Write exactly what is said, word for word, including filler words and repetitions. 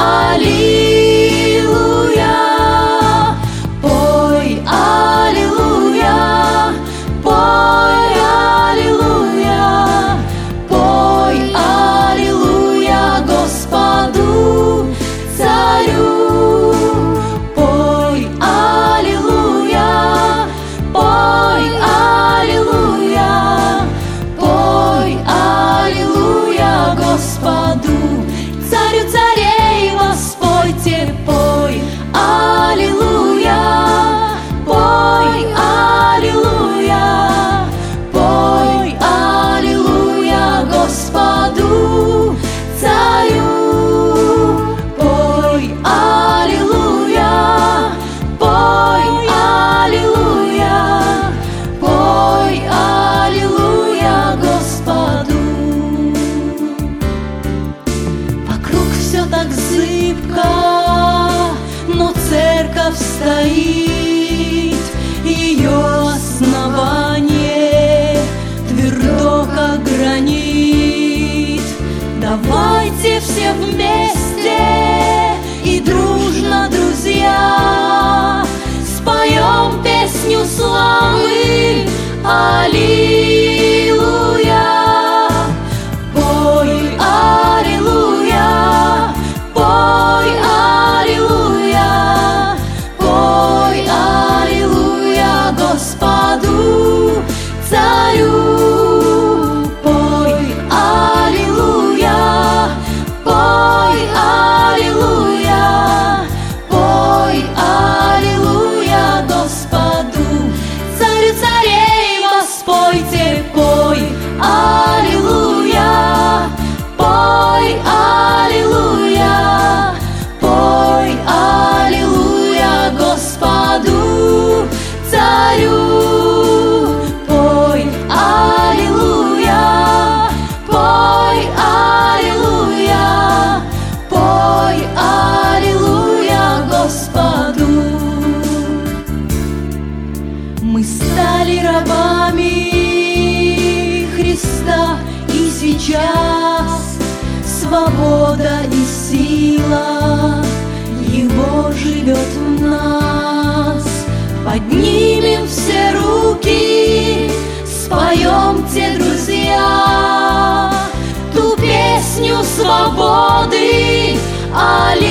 аллилуйя, пой аллилуйя, пой аллилуйя, пой аллилуйя Господу Царю. Пой аллилуйя, пой аллилуйя, пой аллилуйя Господу Царю царей, воспойте, пой аллилуйя, пой аллилуйя, пой аллилуйя Господу Царю. Пой аллилуйя, пой аллилуйя, пой аллилуйя Господу. Вокруг все так зыбко, но церковь стоит, ее основание твердо, как гранит. Давайте все вместе и дружно, друзья, споем песню славы аллилуйя. Пой аллилуйя, пой аллилуйя, пой аллилуйя Господу Царю. Пой аллилуйя, пой аллилуйя, пой аллилуйя Господу Царю царей, воспойте, пой аллилуйя, пой аллилуйя, пой аллилуйя Господу Царю. Пой аллилуйя, пой аллилуйя, пой аллилуйя Господу. Мы стали рабами Христа, и сейчас свобода и сила Его живет в нас. Поднимем все руки, споемте, друзья, ту песню свободы. Аллилуйя.